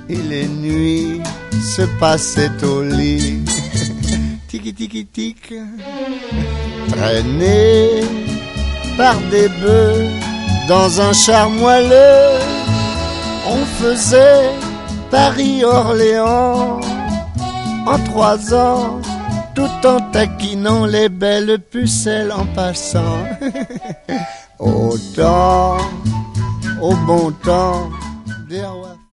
et les nuits se passaient au lit. Tiki tiki tic, traînés par des bœufs dans un char moelleux, on faisait Paris-Orléans en 3 ans, tout en taquinant les belles pucelles en passant. Au temps, au bon temps des rois.